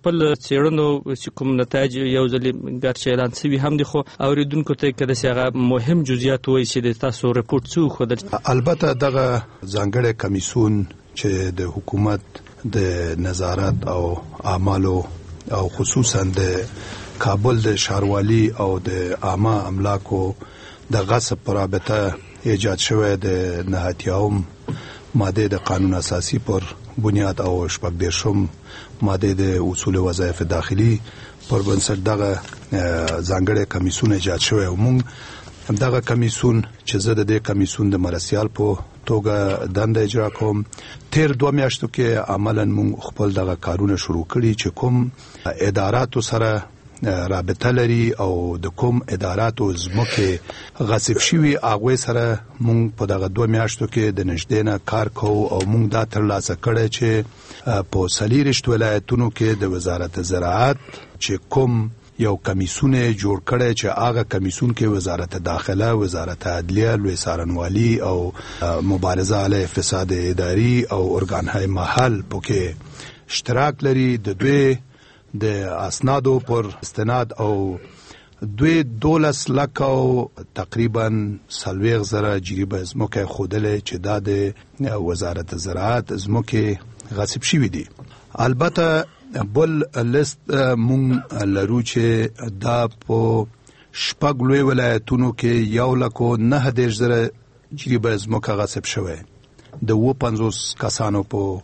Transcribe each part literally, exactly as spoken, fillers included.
خپل څېړنو چې کوم نتایج یو ځلې ګرچې اعلان شوي هم دي، خو اورېدونکو ته که داسې هغه مهم جزئیات ووایي چې د تاسو رپورټ څه وښودل؟ البته دغه ځانګړی کمیسیون چې د حکومت د نظارت او اعمالو او خصوصا د کابل د ښاروالي او د عامه املاکو د غصب په رابطه ایجاد شوی د نهتیاوم ماده د قانون اساسی پر بنیاد او شپږ دېرشم ماده د اصول وظایف داخلي پر بنسټ دغه ځانګړی کمیسیون ایجاد شوی او موږ دغه کمیسیون چې زه د دې کمیسیون د مرستیال په توګه دنده اجرا کوم. تیر دوه میاشتو کې عملاً موږ خپل دغه کارونه شروع کړي چې کوم اداراتو سره رابطه لري او د کوم اداراتو زمکه غصب شوي هغوی سره موږ په دغه دوه میاشتو کې د نږدې نه کار کوو او موږ دا ترلاسه کړی چې په څلېرویشت ولایتونو کې د وزارت زراعت چې کوم یو کمیسیون جوړ کړی چې هغه کمیسیون کې وزارت داخله، وزارت عدلیه، لوی څارنوالي او مبارزه علیه فساد اداري او ارګانهای محل پکې اشتراک لري. د دوی د اسنادو پر استناد او دوی دولس لک او تقریبا سلویغ زره جریبه زمکه خودله چې دا د وزارت زراعت زمکه غصب شوی دي. البته بل لیست مونږ لرو چې دا په شپږ لوی ولایتونو کې یو لکو نهه دېرش زره جریبه زمکه غصب شوی د اووه پنځوس کسانو په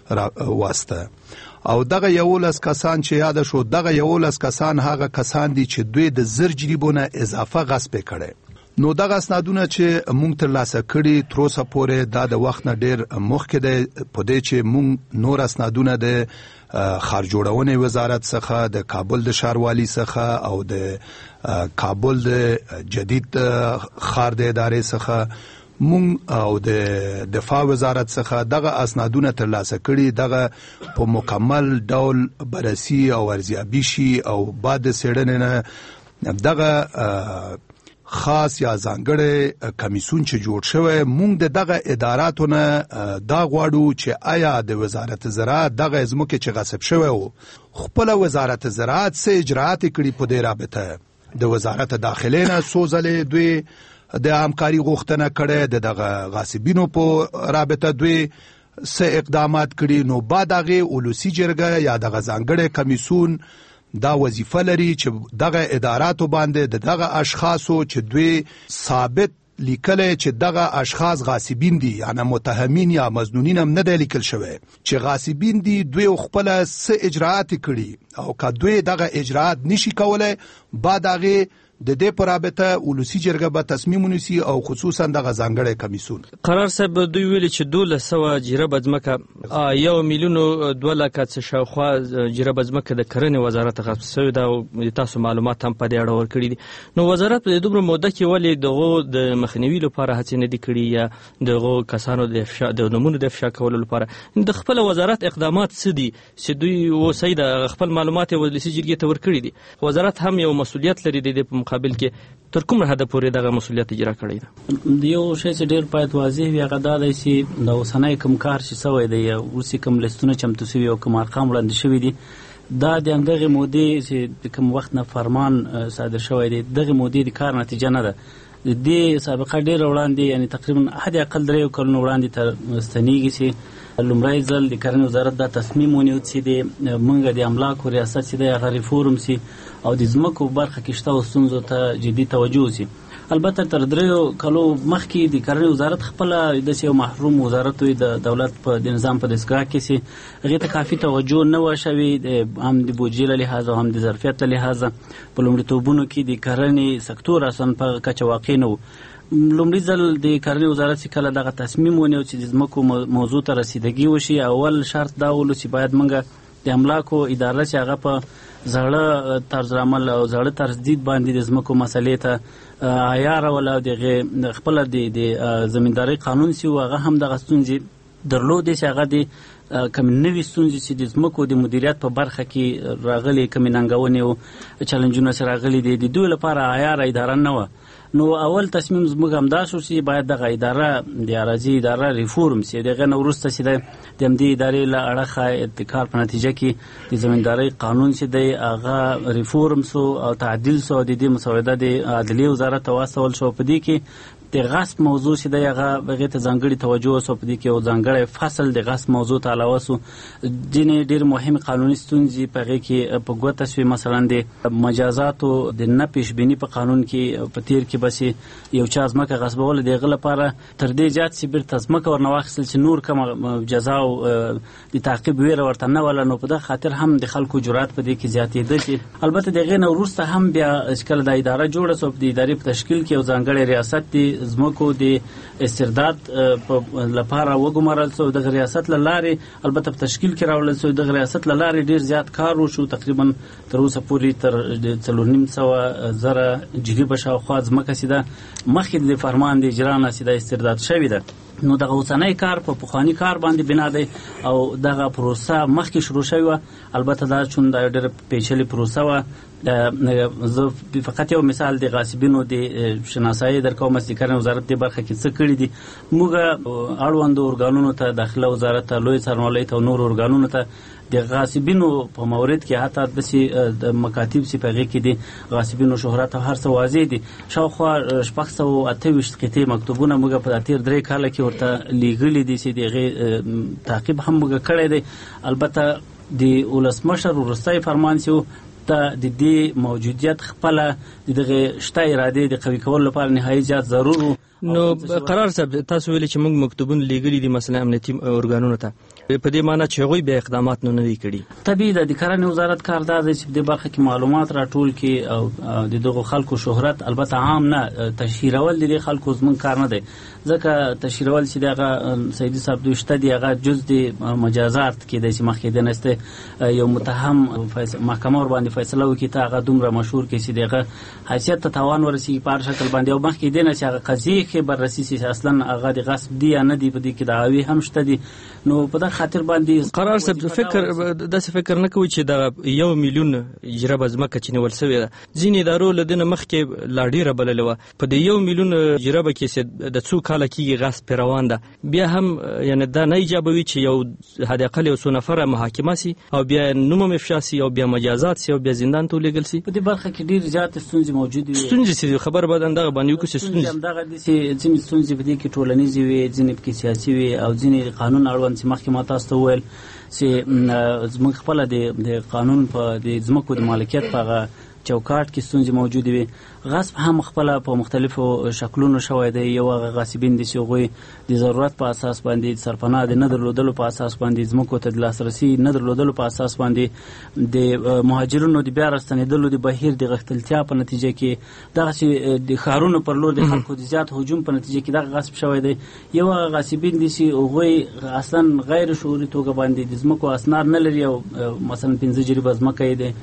واسطه او دغه یولس کسان چې یاد شو دغه یولس کسان هغه کسان دي چې دوی د زر جریبونه اضافه غصب کړي. نو دغه اسنادونه چې مونږ ترلاسه کړي تر اوسه پورې دا د وخت نه ډېر مخکې دی په دې چې مونږ نور اسنادونه د ښارجوړونې وزارت څخه، د کابل د ښاروالي څخه او د کابل د جدید ښار د ادارې څخه مونږ او د دفاع وزارت څخه دغه اسنادونه ترلاسه کړي. دغه په مکمل ډول بررسي او ارزیابي شي او بعد څېړنې نه دغه خاص یا ځانګړی کمیسیون چې جوړ شوی مونږ د دغه اداراتو نه دا غواړو چې آیا د وزارت زراعت دغه ځمکې چې غصب شوی و خپله وزارت زراعت څه اجراات کړي په دې رابطه. د وزارت داخلې نه څو ځلې دوی د همکاري غوښتنه کړې، د دغه غاصبینو په رابطه دوی څه اقدامات کړي. نو بعد هغې ولسي جرګه یا دغه ځانګړی کمیسیون دا وظیفه لري چې دغه اداراتو باندې د دغه اشخاصو چې دوی ثابت لیکلی چې دغه اشخاص غاصبین دي، یعنی متهمین یا مظنونین هم نه دی لیکل شوی چې غاصبین دي، دوی خپله څه اجراات کړي او که دوی دغه اجراات نشي کولی بعد هغې د دې په رابطه ولسي جرګه به تصمیم ونیسي او خصوصا دغه ځانګړی کمیسیون. قرار صاحب دوی ویلي چې دولس سوه جریبه ځمکه یو میلیون دوه لکه څه شاوخوا جریبه ځمکه د کرنې وزارت غصب شوې ده او تاسو معلومات هم په دې اړه ورکړي دي. نو وزارت په دې دومره موده کې ولې دغو د مخنیوي لپاره هڅې نه دي کړي یا دغو کسانو د افشا د نومونو د افشا کولو لپاره د خپل وزارت اقدامات څه دي چې دوی اوسئ د خپل معلومات ولسي جرګې ته ورکړي دي؟ وزارت هم یو مسؤلیت لري د دې په مقابل کې تر کوم حده پورې دغه مسؤلیت اجرا کړی ده؟ یو شی چې ډېر باید واضح وي هغه دا دی چې د اوسنی کوم کار چې سوی دی یا اوس کوم لیستونه چمتو سوي او کوم ارقام وړاندې شوي دي دا د همدغې مودې چې د کوم وخت نه فرمان صادر شوی دی دغې مودې د کار نتیجه نه ده. د دې سابقه ډېره وړاندې یعنی تقریبا حد اقل دریو کلونو وړاندې تر ستنیږي چې لومړی ځل د کرنې وزارت دا تصمیم ونیو چې د موږ د املاکو ریاست چې دی هغه ریفورم سي او د ځمکو برخه کې شته ستونزو ته جدي توجه وسي. البته تر دریو کلو مخکې د کرنې وزارت خپله داسې یو محروم وزارت وي د دولت په د نظام په دستګاه کې چې هغې ته کافي توجه نه وه شوې هم د بودجې له لحاظه او هم د ظرفیت له لحاظه. په لومړیتوبونو کې د کرنې سکتور اصلا په هغه کچه واقع نه و. لومړي ځل د کرنې وزارت چې کله دغه تصمیم ونیو چې د ځمکو موضوع ته رسیدګي وشي اول شرط دا ولو چې باید موږ د املاکو اداره چې هغه په زړه طرز عمل او زړه طرز دید باندې د ځمکو مسلې ته عیاره ولا او د خپله د زمیندارۍ قانون سي هغه هم دغه ستونزې درلودې چې هغه د کومې نوې ستونزې چې د ځمکو د مدیریت په برخه کې راغلي کومې ننګونې او چلنجونه چې راغلي دي د دوی لپاره عیاره اداره نه وه نو اول تصمیم زموږ همدا شو چې باید دغه اداره د اراضي اداره ریفورم سي. دغه نه وروسته چې د همدې ادارې له اړخه ابتکار په نتیجه کې د زمیندارۍ قانون چې دی هغه ریفورم سو او تعدیل سو. د دې مسوده د عدلیې وزارت ته واستول شو. په دې کې د غصب موضوع چې دی هغه هغې ته ځانګړې توجه سو. په دې کې یو ځانګړی فصل د غصب موضوع ته علاوه سو. ځینې ډېر مهمې قانوني ستونزې په هغې کې په ګوته سوې. مثلا د مجازاتو د نه پیشبیني په قانون کې په تیر کې بس یو چا ځمکه غصبوله د هغه لپاره تر دې زیات چې بیرته ځمکه ورنه واخیستل چې نور کومه جزا او د تعقیب ویره ورته نه وله. نو په دغه خاطر هم د خلکو جرأت په دې کې زیاتېده چې البته د هغې نه وروسته هم بیا کله دا اداره جوړه سوه د ادارې په تشکیل کې یو ځانګړی ریاست د ځمکو د استرداد لپاره وګمارل سو. دغه ریاست له لارې البته په تشکیل کې راوړل سو. دغه ریاست له لارې ډېر زیات کار وشو. تقریبا تر اوسه پورې تر څلور نیم سوه زره جریبه شاوخوا ځمکه چې ده مخکې د فرمان د اجرا نه چې ده استرداد شوې ده. نو دغه اوسنی کار په پخواني کار باندې بنا دی او دغه پروسه مخکې شروع شوې وه. البته دا چون دا ډېره پیچلې پروسه وه. زه فقط یو مثال د غاصبینو د شناسایي درکوم چې د کرنې وزارت دې برخه کې څه کړي دي. موږ اړوندو ارګانونو ته، داخله وزارت ته، لوی څارنوالۍ ته او نورو ارګانونو ته د غاصبینو په مورد کې حتی داسې د مکاتب چې په هغې کې د غاصبینو شهرت او هر څه واضح دي. شاوخوا شپږ سوه اته ویشت قطعې مکتوبونه موږ په تیر درې کاله کې ورته لیږلي دي چې د هغې تعقیب هم موږ کړی دی. البته د ولسمشر وروستی فرمان چې ته د دې موجودیت خپله د دغې شته ارادې د قوي کولو لپاره نهایي زیات ضرور و. نو قرار صاحب تاسو ویلي چې موږ مکتوبونه لیږلي دي مثلا امنیتي ارګانونو ته، په دې معنی چې هغوی بیا اقدامات نو نه دي کړي. طبیعي ده د کرنې وزارت کار دا دی چې په دې برخه کې معلومات راټول کړي او د دغو خلکو شهرت البته عام نه تشهیرول د دې خلکو زموږ کار نه دی. ځکه تشهیرول چې دغه سیدي صاحب دوی شته دي هغه جز د مجازات کېدی چې مخکې دی نسته یو متهم محکمه ورباندې فیصله وکړي ته هغه دومره مشهور کړي چې د هغه حیثیت ته تاوان ورسېږي په هر شکل باندې او مخکې دی نه چې هغه قضیې کې بررسي سي چې اصلا هغه د غصب دي یا نه دي. په دې کې دعاوې هم شته دي. نو په دغه خاطر باندې قرار صاحب فکر داسې فکر نه کوي چې د یو میلیون جربه ځمکه چې نیول سوې ده ځینې ادارو له دې نه مخکې لا ډېره بللې وه. په دې یو میلیون جربه کې چې د څو کاله کېږي غصب پرې روان ده، بیا هم یعنې دا نه ایجابوي چې یو حداقل یو څو نفره محاکمه سي او بیا نوم هم افشا سي او بیا مجازات سي او بیا زندان ته ولېږل سي. په دې برخه کې ډېرې زیاتې ستونزې موجودې وي. ستونزې چې خبر باید همدغه باندې وکړو چې ستونزې همدغه دي چې ځینې ستونزې په دې کې ټولنیزې وي، ځینې پکې سیاسي وي او ځینې قانون اړوند چې مخکې ما تاسو ته وویل چې زموږ خپله د قانون په د ځمکو د مالکیت په هغه چوکاټ کې ستونزې موجودې وي. غصب هم خپله په مختلفو شکلونو شوی دی. یو هغه غاصبین دي چې هغوی د ضرورت په اساس باندې د سرپناه د نه درلودلو په اساس باندې ځمکو ته د لاسرسي نه درلودلو په اساس باندې د مهاجرینو د بیا راستنېدلو د بهیر د غښتلتیا په نتیجه کې دغسې د ښارونو پر لور د خلکو د زیات هجوم په نتیجه کې دغه غصب شوی دی. یو هغه غاصبین دي چې هغوی اصلا غیر شعوري توګه باندې د ځمکو اسناد نه لري او مثلا پنځه جریبه ځمکه یې دی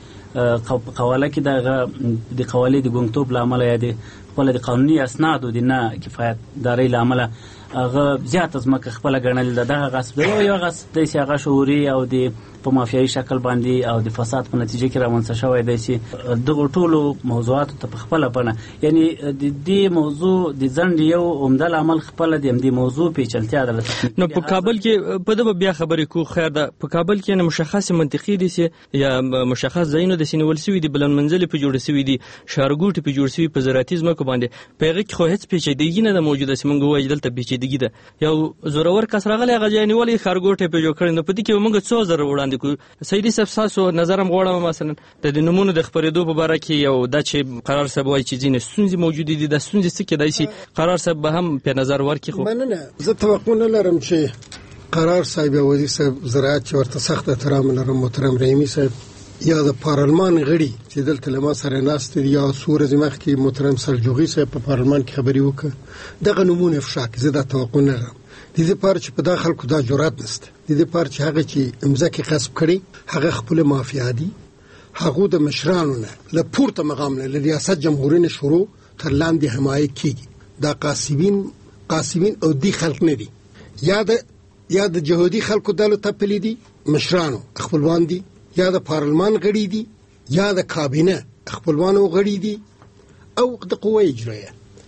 قواله کې دغه د قوالې د ګونګتوب له امله یا د خپله د قانوني اسنادو د نه کفایت دارۍ له امله هغه زیاته ځمکه خپله ګڼلې ده. دغه غصب دی. یو غصب دی چې هغه شعوري او د په مافیایي شکل باندې او د فساد په نتیجه کې رامنځته شوی دی چې دغو ټولو موضوعاتو ته په خپله بڼه یعنې د دې موضوع د ځنډ یو عمده لامل خپله د همدې موضوع پیچلتیا ده. نو په کابل کې په دغه بیا خبرې کوو خیر ده. په کابل کې نه مشخص منطقي دي چې یا مشخص ځایونه داسې نیول سوي دي، بلند منزلې پرې جوړې سوي دي، ښارګوټې پرې جوړ سوي په زراعتي ځمکو باندې. په هغې کې خو هېڅ پیچیدګي نه ده موجوده چې موږ ووایو دلته پیچیدګي ده. یو زورور کس راغلی هغه ځای نیولی ښارګوټی پرې جوړ کړی. نو په دې کې به موږ څو زره وړاندې کړو. سیدي صاحب ستاسو نظر هم غواړم مثلا د دې نومونو د خپرېدو په باره کې یو دا چې قرار صاحب وایي چې ځینې ستونزې موجودې دي، دا ستونزې څه کېدای شي قرار صاحب به هم په نظر ورکړي؟ خو مننه. زه توقع نه لرم چې قرار صاحب یا وزیر صاحب زراعت چې ورته سخت احترام لرم محترم رحیمي صاحب یا د پارلمان غړي چې دلته له ما سره ناست دي یا څو ورځې مخکې محترم سلجوقي صاحب په پارلمان کې خبرې وکړه دغه نومونه افشا کړي. زه دا توقع نه لرم. د دې لپاره چې په دا خلکو دا جرأت نشته. د دې لپاره چې هغه چې ځمکې غصب کړي هغه خپل مافیا دي، هغه د مشرانو نه له پورته مقام نه له ریاست جمهوریت نه شروع تر لاندې حمایت کیږي. دا قاسبین قاسبین او دی خلک نه دي. یا د یا د جهودي خلکو دلو تپلي دي مشرانو خپلوان دي، یا د پارلمان غړي دي، یا د کابینه خپلوانو غړي دي او د قوه اجرایه.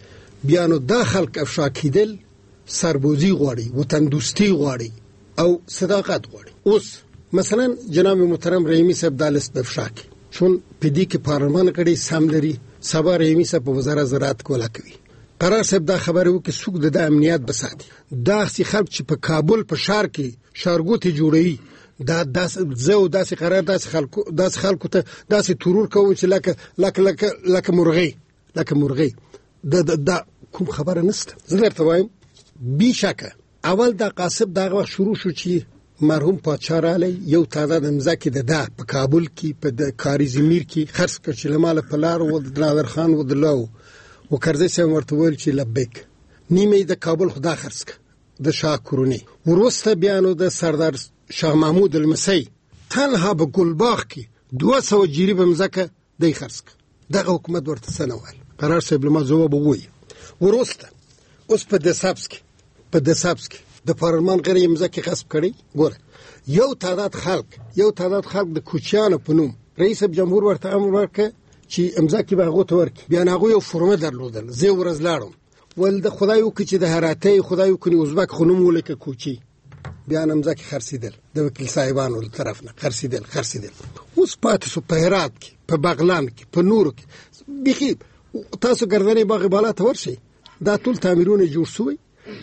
بیا نو دا خلک افشا کېدل سربوزي غواړي، وطن دوستي غواړي او صداقت غواړي. اوس مثلا جناب محترم رحیمی صاحب دا لست افشا کی چون پدی کې پارلمان کړي سم لري، سبا رحیمی صاحب په وزارت زراعت کولا کوي. قرار صاحب دا خبره وکړي څوک د امنیت بساتي. دا سي خلک چې په کابل په شهر کې شارګوتي جوړوي، دا داس زو داس قرار داس خلکو داس خلکو ته داس ترور کوي چې لکه لکه لکه لکه مرغۍ لکه مرغۍ دا دا کوم خبره نشته. زه درته وایم بی شکه اول دا قاصب دا وخت شروع شو چې مرحوم پادشاه رالی یو تعداد مزاکی ده ده په کابل کې په د کاری زمیر کې خرڅ کړ چې لماله پلار و د نادر خان و د لو و کرزی سم ورته ویل چې لبیک نیمه د کابل خدا خرڅ کړ د شاه کورونی. وروسته بیانو د سردار شاه محمود المسی تنها په ګلباغ کې دوه سوه جریبه مزکه دی خرڅ کړ. دغه حکومت ورته سنوال قرار صاحب لما جواب ووی. وروسته اوس په دسابس کې په دسابس کې د پارلمان غیر امزاکي غصب کړي. ګوره یو تعداد خلک یو تعداد خلک د کوچیانو په نوم رئیس جمهور ورته امر ورکړ چې امزاکي به هغه ته ورکړي. بیا هغه یو فرمه درلودل. زه ورځ لاړم ول د خدای وکړي چې د هراته خدای وکړي ازبک خنوم ولکه کوچی بیا امزاکي خرڅیدل د وکیل صاحبانو له طرف نه خرڅیدل خرڅیدل. اوس پاتې سو په هرات کې په بغلان کې په نورو کې بخي تاسو ګردنې باغ بالا ته ورشي دا ټول تعمیرونه جوړ شوی.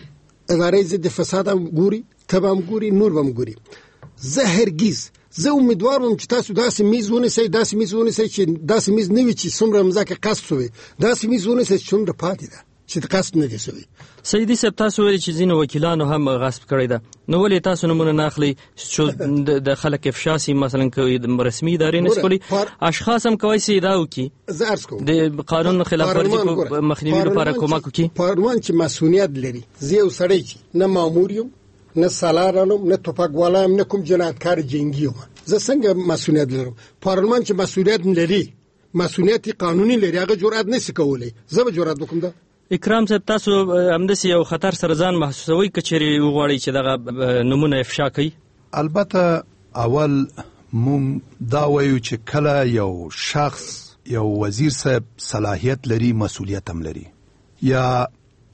اداره ضد فساد هم ګوري، تبه هم ګوري، نور هم ګوري. زه هرگز زه امیدوار وم چې تاسو داسې میز ونیسئ داسې میز ونیسئ چې داسې میز نه وي چې څومره مځکه قصب شوې، داسې میز ونیسئ چې څومره پاتې ده چې قصب نه دي شوی. سیدي صاحب تاسو ویل چې ځینو وکیلانو هم غصب کړی ده، نو ولې تاسو نمونه نه اخلئ چې د خلک افشا سي مثلا کوي د رسمي ادارې نه سکولي اشخاص هم کوي سي دا وکي زه عرض کوم د قانون خلاف ورزي په مخنیوي لپاره کومک وکي. پارلمان چې مسؤلیت لري زه یو سړی چې نه مامور یم نه سالارم نه توپکوالم نه کوم جنایتکار جنگي یم، زه څنګه مسؤلیت لرم؟ پارلمان چې مسؤلیت لري مسؤلیت قانوني لري هغه جرأت نشي کولای، زه به جرأت وکم. دا اکرام صاحب تاسو همداسې یو خطر سره ځان محسوسوي کچېرې وغواړئ چې دغه نمونه افشا کوي؟ البته اول مونږ دا وایو چې کله یو شخص یو وزیر صاحب صلاحیت لري مسؤلیت هم لري، یا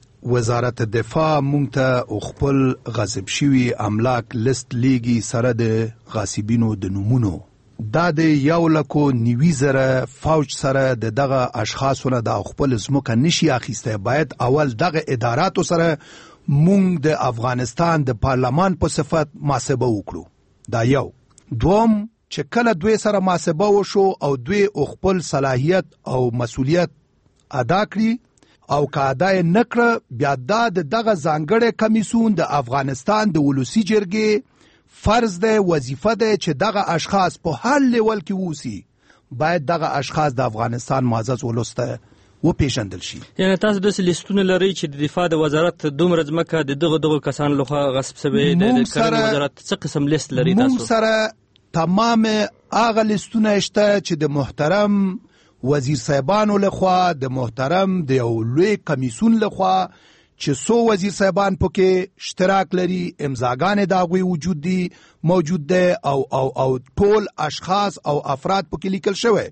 وزارت دفاع مونږ ته خپل غصب شوي املاک لیست لیږي سره د غاصبینو د نومونو. دا د یو لکو نیوي زره فوج سره د دغه اشخاصونه د خپل ځمکه نشي اخیسته. باید اول دغه اداراتو سره مونږ د افغانستان د پارلمان په صفت محاسبه وکړو. دا یو. دوم چې کله دوی سره محاسبه وشو او دوی خپل صلاحیت او مسؤلیت ادا کړي او که ادا یې نه کړه، بیا دا د دغه ځانګړی کمیسیون د افغانستان د ولسي جرګې فرض ده، وظیفه ده چې دغه اشخاص په هر لیول کې ووسی. باید دغه اشخاص د افغانستان معزز ولس ته وپېژندل شي. یعنی تاسو داسې لیستونه لرئ چې د دفاع د وزارت دومره ځمکه د دغه دغه کسانو لخوا غصب شوې ده؟ د کرنې وزارت څه قسم لیست لري تاسو؟ مونږ سره تمام هغه لیستونه شته چې د محترم وزیر صاحبانو لخوا د محترم د یو لوی کمیسیون لخوا چې سو وزیر صاحبان پکې اشتراک لري، امضاګانې د هغوی وجود دي موجود ده او او او ټول اشخاص او افراد پکې لیکل شوی.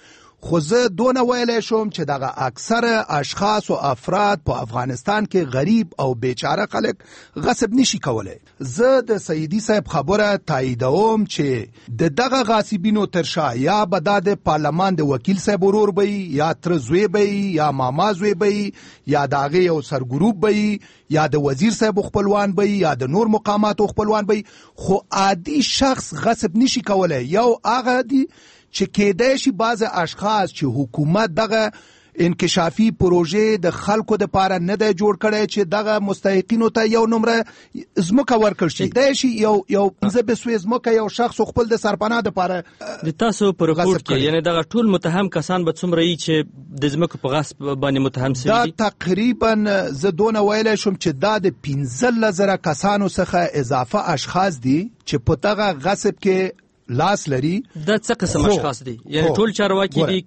خو زه دونه ویلی شم چې دغه اکثر اشخاص او افراد په افغانستان کې غریب او بیچاره خلک غصب نشي کولی. زه د سیدي صاحب خبره تاییدوم چې د دغه غاصبینو تر شا یا به دا د پارلمان د وکیل صاحب ورور به یا تره زوی به یا ماما زوی به یا د هغې یو سرګروپ به یا د وزیر صاحب خپلوان به یا د نور مقاماتو خپلوان به، خو عادي شخص غصب نشي کولی. یو هغه دی چې کېدای شي بعض اشخاص چې حکومت دغه انکشافي پروژې د خلکو د پاره نه دی جوړ کړی چې دغه مستحقینو ته یو نمره ځمکه ورکړل شي، کېدای شي یو یو پنځه بسوې ځمکه یو شخص خپل د سرپناه د پاره د تاسو په رپورټ کې یعنی دغه ټول متهم کسان به څومره وي چې د ځمکو په غصب باندې متهم شوي دا دي؟ تقریبا زه دونه ویلی شم چې دا د پنځلس زره کسانو څخه اضافه اشخاص دي چې په دغه غصب کې لاس لري. دا څه قسم اشخاص دي؟ یعنی ټول چارواکي دي؟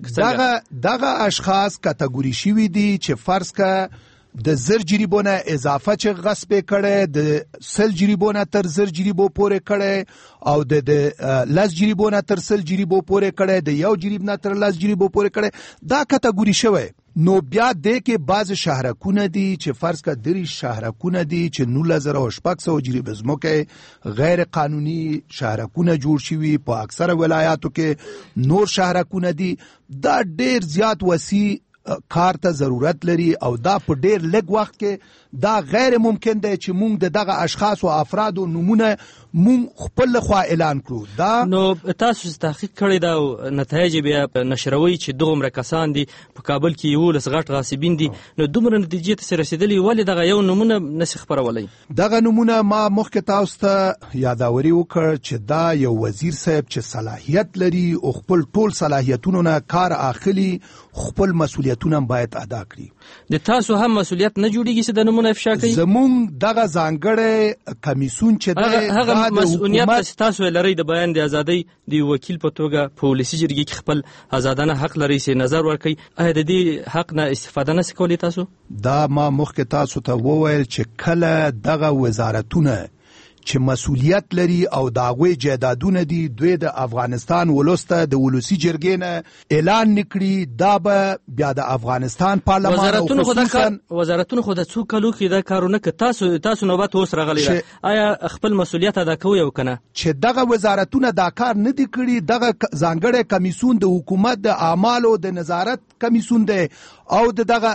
دغه دغه اشخاص کټګوري شوي دي چې فرض کا د زر جریبونه اضافه چې غصب کړي، د سل جریبونه تر زر جریبو پورې کړي او د لس جریبونه تر سل جریبو پورې کړي، د یو جریب نه تر لس جریبو پورې کړي. دا کټګوري شوی نو بیا د کې بعض شهرکونه دي چې فرض کا درې شهرکونه دي چې نولس زره شپږ سوه جریب ځمکه غیر قانوني شهرکونه جوړ شوي په اکثره ولایاتو کې نور شهرکونه دي. دا ډیر زیات وسیع کار ته ضرورت لري او دا په ډیر لږ وخت کې دا غیر ممکن دی چې مونږ د دغه اشخاص او افرادو نمونه مونږ خپل خوا اعلان کړو. دا نو تاسو چې تحقیق کړی دا او نتایج بیا نشروي چې دومره کسان دي په کابل کې یولس غټ غاصبین دي، نو دومره نتیجې ته رسیدلی ولې دغه یو نمونه نشي خپرولی؟ دغه نمونه ما مخکې تاسو ته یاداوري وکړ چې دا یو وزیر صاحب چې صلاحیت لري او خپل ټول صلاحیتونو نه کار اخلي، خپل مسؤلیتونه باید ادا کړي. د تاسو هم مسؤلیت نه جوړیږي چې د نمونه افشا کوي؟ زمونږ دغه ځانګړی کمیسیون چې دی هغه مسؤلیت چې تاسو لرئ د بیان د ازادۍ د وکیل په توګه په ولسي جرګې کې خپل آزادانه حق لرئ چې نظر ورکړئ، آیا د دې حق نه استفاده نشئ کولی تاسو؟ دا ما مخکې تاسو ته وویل چې کله دغه وزارتونه چې مسؤلیت لري او د هغوی جایدادونه دي دوی د افغانستان ولس ته د ولسي جرګې نه اعلان نکړي، دا به بیا د افغانستان پارلمان او خصوصا وزارتونه خو د څو کلو کې دا کارونه که تاسو تاسو نوبت اوس راغلی ده، آیا خپل مسؤلیت ادا کوئ او که نه؟ چې دغه وزارتونه دا کار نه دي کړي، دغه ځانګړی کمیسیون د حکومت د اعمالو د نظارت کمیسیون دی او د دغه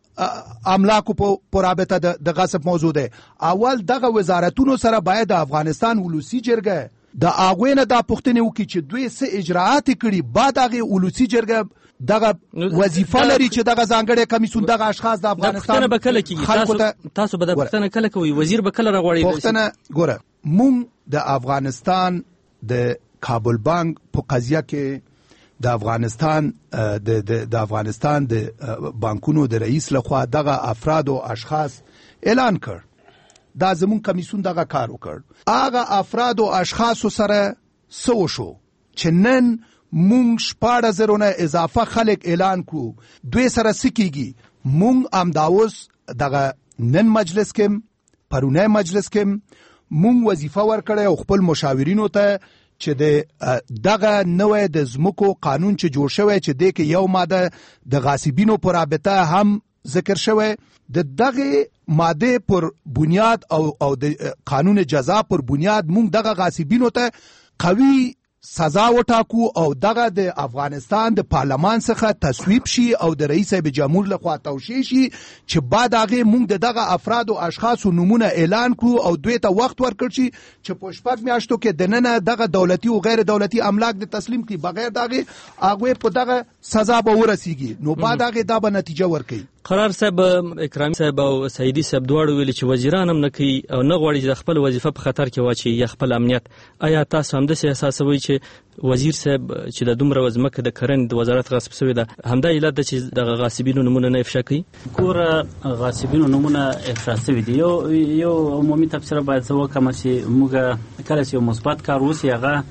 املاکو په رابطه د غصب موضوع ده. اول دغه وزارتونو سره باید د افغانستان ولسی جرګه د هغوی نه دا پوښتنې وکړي چې دوی څه اجراات کړي، بعد هغې ولسی جرګه دغه وظیفه لري چې دغه ځانګړی کمیسیون دغه اشخاص د افغانستان به کله کېږي؟ تاسو به دا پوښتنه کله کوئ؟ وزیر به کله راغواړي پوښتنه؟ ګوره، مونږ د افغانستان د کابل بانک په قضیه کې د افغانستان د د افغانستان د بانکونو د رئیس لخوا دغه افراد او اشخاص اعلان کړ. دا زمون کمیسیون دغه کار وکړ. هغه افراد او اشخاص سره څه وشو چې نن مونږ شپاړس زره نه اضافه خلک اعلان کړو، دوی سره څه کیږي؟ مونږ امداوس دغه نن مجلس کې پرونه مجلس کې مونږ وظیفه ورکړې او خپل مشاورینو ته چې د دغه نوې د ځمکو قانون چې جوړ شوی چې د کې یو ماده د غاصبینو پر رابطه هم ذکر شوی، د دغه ماده پر بنیاد او او د قانون جزا پر بنیاد مونږ دغه غاصبینو ته قوي سزا وټاکو او دغه د افغانستان د پارلمان څخه تصویب شي او د رئیس جمهور لخوا توشیح شي چې بعد هغه مونږ د دغه افراد او اشخاصو نمونه اعلان کړو او دوی ته وخت ورکړ شي چې په شپږ میاشتو کې د نن دغه دولتي او غیر دولتي املاک د تسلیم کړي، بغیر دغه هغه په دغه سزا به ورسیږي، نو بعد هغه دا به نتیجه ورکړي. قرار صاحب، اکرامي صاحب او سعیدي صاحب دواړو ویلي چې وزیران هم نه کوي او نه غواړي چې د خپل وظیفه په خطر کې واچي یا خپل امنیت. آیا تاسو همداسې احساسوئ چې وزیر صاحب چې د دومره ځمکه د کرنې د وزارت غصب شوې ده همدا علت ده چې دغه غاصبینو نمونه نه افشا کوي؟ ګوره، غاصبینو نمونه افشا شوي دي. یو یو عمومي تبصره باید زه وکړم چې موږ کله چې یو مثبت کار وسي، هغه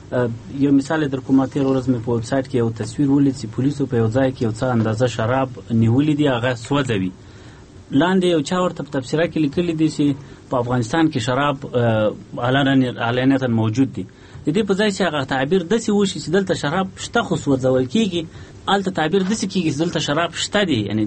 یو مثال در کوم تیر ورځ مې په ویب سایټ کې یو تصویر ولید چې پولیسو په یو ځای کې یو څه اندازه شراب نیولې دي، هغه سوځوي. لاندې یو چا ورته په تبصره کې لیکلي دي چې په افغانستان کې شراب علانیتا موجود دي. د دې په ځای چې هغه تعبیر داسې وشي چې دلته شراب شته خو سوځول کېږي، هلته تعبیر داسې کېږي چې دلته شراب شته دي. یعنی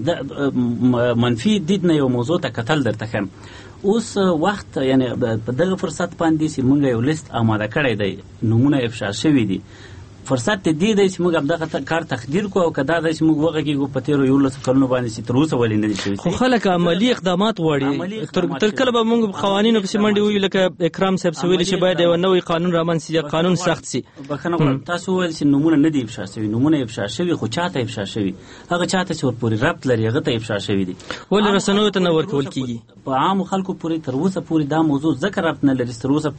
د منفي دید نه یو موضوع ته کتل درته ښیم. اوس وخت یعنی په دغه فرصت باندې چې موږ یو لیست آماده کړی دی، نمونه افشا شوي دي، فرصت ته دی دی چې موږ همدغه کار تقدیر کړو او که دا دی چې موږ وغږېږو په تېرو یولسو کلونو باندې چې تر اوسه ولې نه دي شوي. خو خلک عملي اقدامات غواړي. تر کله به موږ قوانینو پسې منډې وویو لکه اکرام صاحب څه ویلي چې باید یو نوی قانون رامنځته شي، قانون سخت شي. بخښنه غواړم، تاسو وویل چې نمونه نه دي افشا شوي. نمونه افشا شوي، خو چا ته افشا شوي؟ هغه چا ته چې ورپورې ربط لري هغه ته افشا شوي دي. ولې رسنیو ته نه ورکول کېږي؟ په عامو خلکو پورې تر اوسه پورې دا موضوع ځکه ربط نه لري، تر اوسه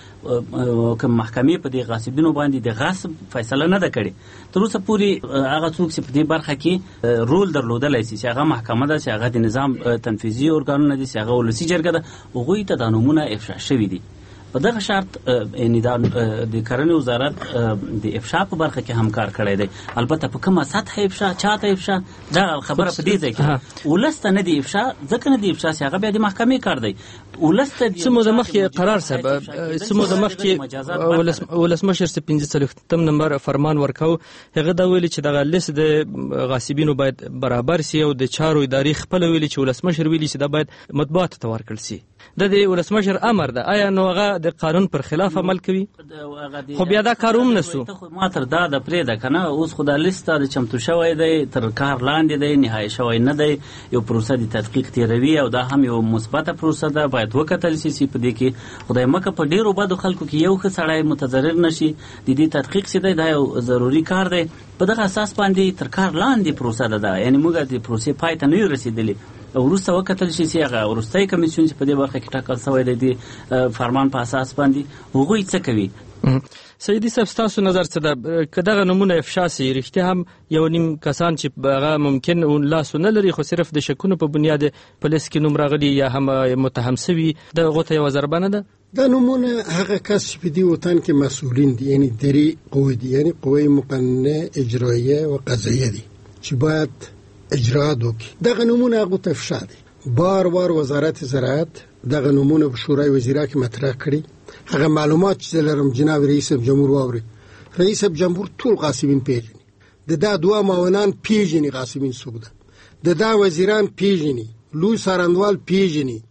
پورې کوم محکمې په دې غاصبینو باندې د غصب فیصله نه ده کړې. تر اوسه پورې هغه څوک چې په دې برخه کې رول درلودلی شي چې هغه محکمه ده، چې هغه د نظام تنفیذي ارګانونه دي، چې هغه ولسي جرګه ده، هغوی ته دا نومونه افشا شوي دي. په دغه شرط یعنی دا د کرنې وزارت د افشا په برخه کې هم کار کړی دی، البته په کومه سطح افشا، چاته افشا، دا خبره په دې ځای کې ولس ته نه دی افشا، ځکه نه دی افشا چې هغه بیا د محکمې کار دی. ولس ته سمو د مخکې قرار صاحب سمو د مخکې ولسمشر چې پنځه څلوېښتم نمبر فرمان ورکاو، هغه دا ویلي چې دغه لیست د غاصبینو باید برابر سي او د چارو ادارې خپله ویلي چې ولسمشر ویلي چې دا باید مطبوعاتو ته ورکړل سي. د دې ولسمشر امر ده، آیا نو هغه د قانون پر خلاف عمل کوي؟ خو بیا دا کار هم نسو. ما تر دا د پرېږده که نه، اوس خو دا لیست د چمتو شوی دی، تر کار لاندې دی، نهایي شوی نه دی، یو پروسه د تحقیق تېروي او دا هم یو مثبته پروسه ده، باید وکتل سي چې په دې کې خدای مکه په ډېرو بدو خلکو کې یو ښه سړی متضرر نه شي. د دې تحقیق چې دی دا یو ضروري کار دی، په دغه اساس باندې تر کار لاندې پروسه ده ده، یعنی موږ د پروسې پای ته نه یو رسېدلي. وروسته وکتل شي چې هغه وروستی کمیسیون چې په دې برخه کې ټاکل شوی دی د فرمان په اساس باندې هغوی څه کوي. سیدي صاحب ستاسو نظر څه ده؟ که دغه نمونه افشا سي، رښتیا هم یو نیم کسان چې هغه ممکن لاس نه لري خو صرف د شکونو په بنیاد په لیست کې نوم راغلي یا هم متهم سوي، دغو ته یوه ضربه نه ده؟ دا نمونه هغه کس چې په دې وطن کې مسؤلین دي، یعنی درې قوې دي، یعنی قوې مقننه، اجراییه و قضاییه دي چې باید اجرات وکړي. دغه نمونه هغو ته افشا دي. بار بار وزارت زراعت دغه نمونه په شورای وزیرا کې مطرح کړي. هغه معلومات چې لرم جناب رئیس جمهور واوري، رئیس جمهور ټول غاصبین پیژني، د دا دوه معاونان پیژني غاصبین څوک ده، د دا وزیران پیژني، لوی څارنوال پیژني،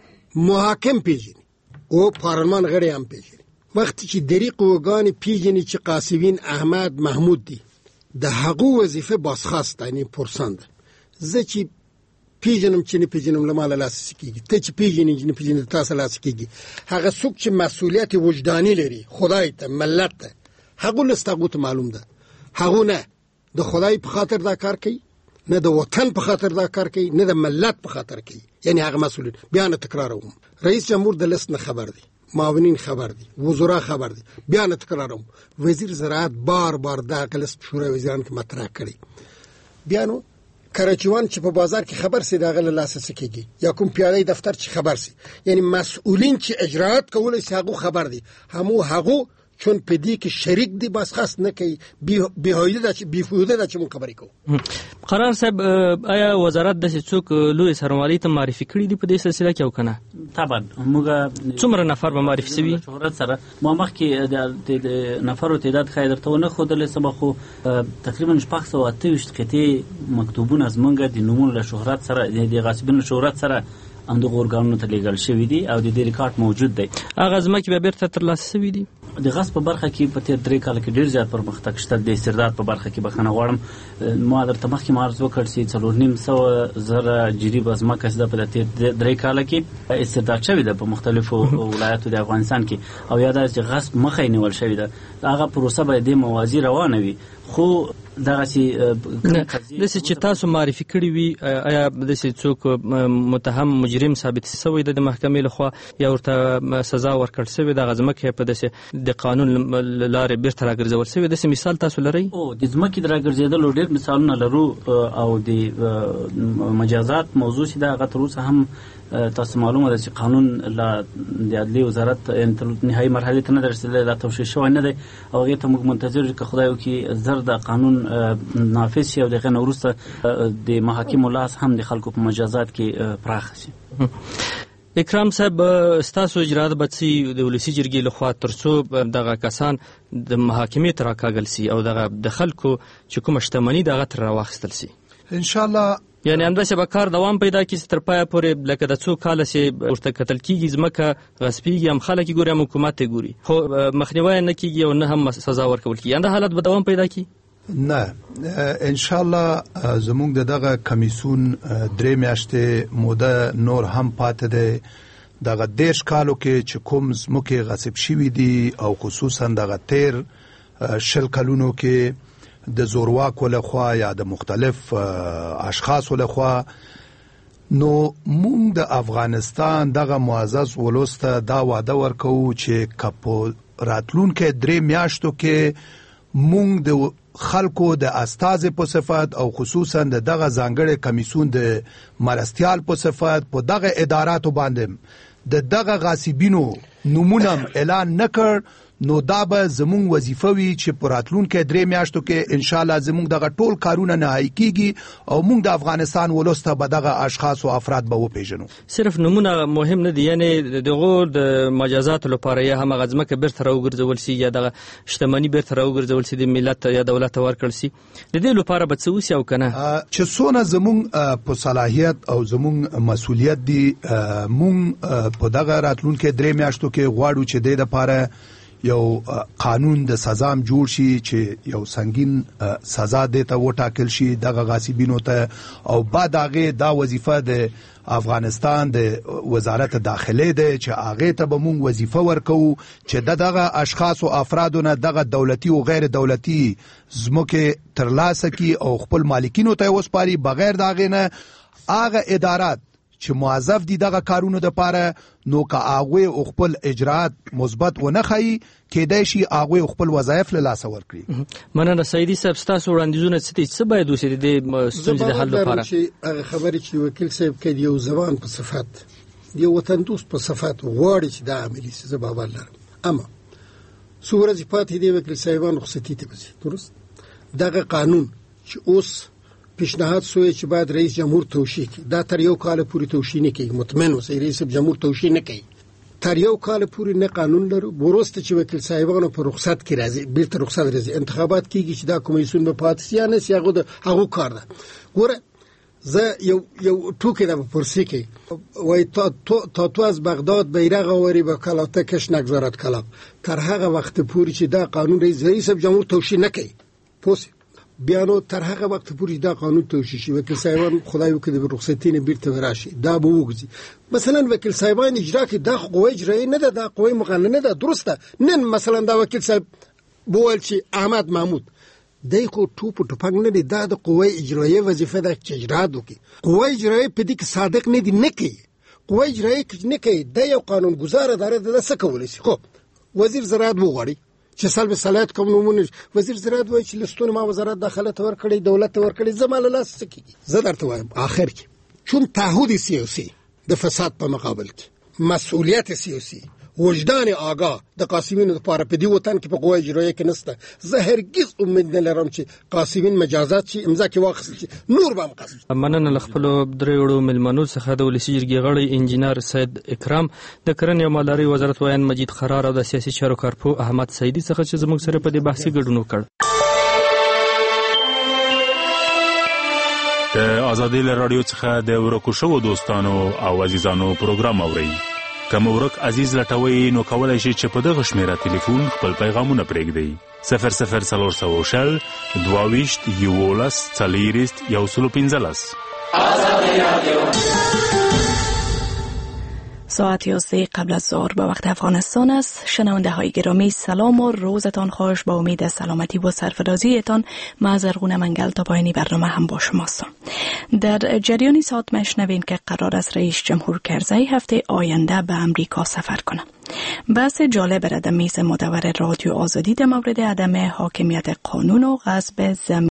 محاکم پیژني او پارلمان غړي هم پیژني. وخت چې درې قوګان پیژني چې غاصبین احمد محمود دي، د هغو وظیفه بازخواست یعنی پرسند. زه چې پیژنم چې نه پیژنم له ماله لاسرسی کېږي، ته چې پیژنې چې نه پیژنې تاسو لاسرسی کېږي. هغه څوک چې مسؤلیت وجداني لري خدای ته، ملت ته، هغو لست هغو ته معلوم ده. هغو نه د خدای په خاطر دا کار کوي، نه د وطن په خاطر دا کار کوي، نه د ملت په خاطر کوي، یعنی هغه مسؤلین. بیا نه تکراروم، رئیس جمهور د لست نه خبر دی، معاونین خبر دي، وزرا خبر دي، بیا نه تکراروم. وزیر زراعت بار بار دا کلس شورای وزیران کې مطرح کړي. بیا نو کراچیوان چې په بازار کې خبر سي دا غل لاسرسی کېږي، یا کوم پیاده دفتر چې خبر سي، یعنی مسؤلین چې اجرات کول سي هغه خبر دي، همو هغه چون په دې کې شریک دي بس خاص نه کوي، بیهوده ده چې بیفوده ده چې مون خبرې کوو. قرار صاحب، آیا وزارت د څوک لوی سرمالي ته معرفي کړي دي په دې سلسله کې او کنه؟ طبعا موږ څومره نفر به معرفي سوي؟ شهرت سره ما مخکې د نفرو تعداد خای درته ونه ښودلی، سبا خو تقریبا شپږ سوه اته ویشت قطعې مکتوبونه زمونږ د نومونو له شهرت سره، د غاصبینو شهرت سره همدغو ارګانونو ته لیږل شوي دي او د دې ریکارډ موجود دی. هغه ځمکې بیا بیرته ترلاسه سوي دي؟ د غصب په برخه کې په تیر درې کاله کې ډېر زیات پرمختګ شته. د استرداد په برخه کې بخښنه غواړم، ما درته مخکې عرض وکړ چې څلور نیم سوه زره جریبه ځمکه چې ده په تیر درې کاله کې استرداد شوې ده په مختلفو ولایاتو د افغانستان کې، او یا دا چې غصب مخه یې نیول شوې ده. هغه پروسه باید دې موازي روانه وي. خو دغسې داسې چې تاسو معرفي کړي وي، آیا داسې څوک متهم مجرم ثابت شوی ده د محکمې لخوا یا ورته سزا ورکړل شوې ده، هغه ځمکې په داسې د قانون له لارې بیرته راګرځول شوې، داسې مثال تاسو لرئ؟ او د ځمکې د راګرځېدلو ډېر مثالونه لرو، او د مجازات موضوع چې ده هغه تر اوسه هم تاسو معلومه ده چې قانون له د عدلیې وزارت تر نهایي مرحلې ته نه ده رسېدلی، دا توشیح شوی نه دی او هغې ته موږ منتظر یو که خدای وکړي زر د قانون نافذ شي او د هغې نه وروسته د محاکمو لاس هم د خلکو په مجازات کې پراخه شي. اکرام صاحب، ستاسو اجرات به څه د ولسي جرګې لخوا تر څو دغه کسان د محاکمې ته راکاږل سي او دغه د خلکو چې کومه شتمني د هغه ترې راواخیستل سي؟ انشاءالله یعنی همداسې به کار دوام پیدا کړي تر پایه پورې، لکه د څو کاله چې ورته کتل کېږي ځمکه غصبېږي، هم خلک یې ګوري هم حکومت یې ګوري، خو مخنیوی نه کېږي او نه هم سزا ورکول کېږي، همدا حالت به دوام پیدا کړي؟ نه، انشاءالله زموږ د دغه کمیسیون درې میاشتې موده نور هم پاتې دی. دغه دېرش کالو کې چې کوم ځمکې غصب شوي دي او خصوصا دغه تیر شل کلونو کې د زورواکو لخوا یا د مختلف اشخاصو لخوا، نو مونږ د افغانستان دغه معزز ولس ته دا وعده ورکوو چې که په راتلونکو درې میاشتو کې مونږ د خلکو د استازي په صفت او خصوصا د دغه ځانګړي کمیسیون د مرستیال په صفت په دغه اداراتو باندې د دغه غاصبینو نمونم اعلان نکړ نو دا به زمونږ وظیفه وي چې په راتلونکو درې میاشتو کې ان شاء الله زمونږ دغه ټول کارونه نهایی کیږي او موږ د افغانستان ولسته به دغه اشخاص او افراد به وپیژنو. صرف نمونه مهم نه دي، یعنی دغه د مجازات لپاره یا هم غزمه کې بیرته راوګرځول شي یا دغه شتمنۍ بیرته راوګرځول شي د ملت یا دولت ورکړل شي، د دې لپاره به څه وسی او کنه چې څونه زمونږ په صلاحیت او زمونږ مسؤلیت دي. موږ په دغه راتلونکو درې میاشتو کې غواړو چې د لپاره یو قانون د سزام جوړ شي چې یو سنگین سزا دیته وټاکل شي دغه غاصبینو ته، او بعد هغه دا وظیفه د افغانستان د وزارت داخله ده چې هغه ته به مونږ وظیفه ورکو چې دغه اشخاص او افرادو نه دغه دولتي او غیر دولتي زموکه ترلاسه کی او خپل مالکینو ته وسپاري بغیر دغه نه هغه ادارات چې موظف دي دغه کارونو د پاره نو که هغه او خپل اجرات مثبت و نه خي کېدای شي هغه خپل وظایف له لاس ورکړي. مننه سیدی صاحب، تاسو وړاندیزونه څه باید وسي د ستونزې د حل لپاره؟ هغه خبرې چې وکیل صاحب کې یو ځوان په صفات یو وطن دوست په صفات غواړي چې دا عملي شي، زه باور لرم. اما سورج پاتې دی وکیل صاحبان رخصتي ته وځي، درست دغه قانون چې اوس پیشنهاد شوی چې بعد رئیس جمهور توشیح کی، دا تر یو کال پوری توشیح نه کوي. مطمئن اوسئ رئیس جمهور توشیح نه کوي تر یو کال پوری، نه قانون لرو. ورسته چې وکیل صاحبانو په رخصت کې راځي، بیرته رخصت راځي، انتخابات کیږي چې دا کمیسیون به پاتسیانه سی هغه هغه کار ده. ګوره زه یو یو ټوکې د پرسی کې وای تا تا تو از بغداد بیرغ آوری با کلاته کش نگذارد کلام، تر هغه وخت پوری چې دا قانون رئیس جمهور توشیح نه کوي پوسی بیانو تر هغه وخت پورې دا قانون توشیح شي. وکیل صاحبان خدای وکړي د رخصتۍ نه بیرته راشي، دا به وګځي. مثلا وکیل صاحبان اجرا کې دا قوه اجرایی نه ده، دا قوه مقننه ده، درسته. نن مثلا دا وکیل صاحب بوول چې احمد محمود دای خو ټوپ ټوپنګ نه دی، دا د قوه اجرایی وظیفه ده چې اجرا وکړي. قوه اجرایی په دې کې صادق نه دي، نه کوي قوه اجرایی نه کوي، د یو قانون گزار اداره ده څه کولای شي. خو وزیر زراعت وغواړي چې سلب صلاحیت کوم نمونه وزیر زراعت وایي چې لستون ما وزارت داخله ته ورکړي، دولت ته ورکړي، زماله لاس سکی. زه درته وایم اخر کې چون تعهد سیاسي د فساد په مقابل کې مسؤلیت سیاسي وجدان آگاه د قاسمینو لپاره په دې وطن کې په قوه اجرایه کې نشته. زه هرگز امید نه لرم چې قاسمین مجازات شي، امضا کې واخیستل شي، نور به هم قصد. مننه له خپلو درې وړو مېلمنو څخه د ولسي جرګې غړی انجینر سید اکرام، د کرنې او مالدارۍ وزارت ویان مجید خرار او د سیاسي چارو کارپوه احمد سیدي څخه چې زموږ سره په دې بحثي ګډون وکړ. د آزادۍ له راډیو څخه د ورکو شوو دوستانو او عزیزانو پروګرام اورئ. که مو ورک عزیز لټوئ نو کولی شئ چې په دغه شمیره تلیفون خپل پیغامونه پرېږدئ. صفر صفر څلور سوه شل دوه ویشت یولس څلېرویشت یو سل و پنځلس. آزادی رادیو. ساعت یازده قبل از ظهر به وقت افغانستان است. شنونده های گرامی سلام و روزتان خوش. با امید سلامتی و سرفرازیتان ما زرغون منگل تا پایانی برنامه هم با شماستم. در جریان ساعت مشنوین که قرار است رئیس جمهور کرزی هفته آینده به امریکا سفر کنه. بحث جالب را در میز مدور رادیو آزادی در مورد عدم حاکمیت قانون و غصب زمین